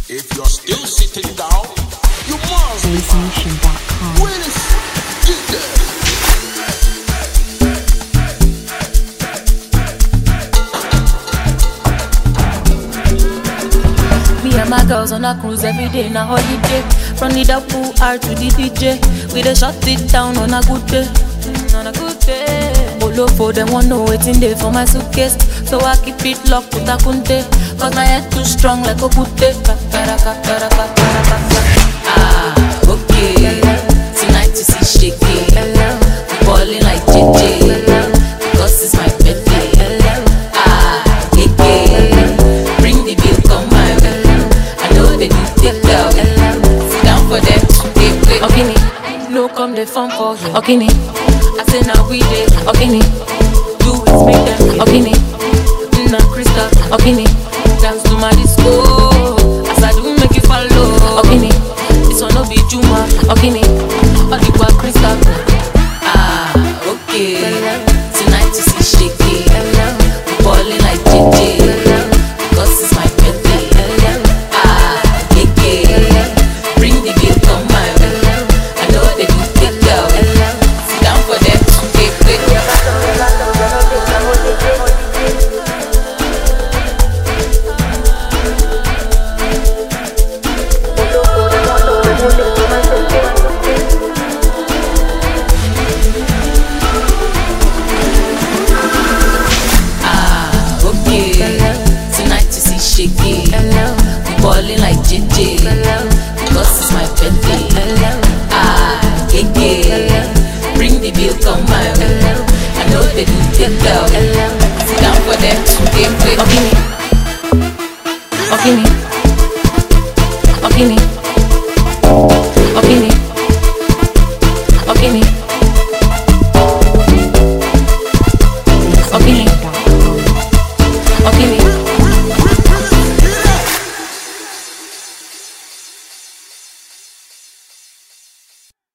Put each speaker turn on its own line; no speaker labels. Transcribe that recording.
If you're still sitting down, you must
BassNation.com.
Willis, get there.
Me and my girls on a cruise every day, na holiday. From the pool R to the DJ, we dey shut it down on a good day. On a good day. Olofo them want know waiting there for my suitcase, so I keep it locked with a kunte. Cause my head too strong like a pute. Ah, okay. Tonight you see shaky. I'm balling like JJ. Because it's my birthday. Ah, bring the bill, come my way. I know they do take down. Sit down for them to take way. Okay, no come the fun for him. Okay, I say now we day. Okay, do it, make them. Okay, na crystal. Okay, dance to my disco. As I do make you follow. Okay, this one no be Juma. Okay, all the qua crystal. Ah, okay. Tonight you see shaky. I'm balling like JJ. Because it's my birthday. Ah, bring the bill, come my way. I know they do take down. Sit down for them to take way. Ah, okay. Tonight you see shaky. We balling like JJ. Because it's my birthday. Ah, bring the bill, come my way. I know they do take down. Sit down for them to take way. Okay,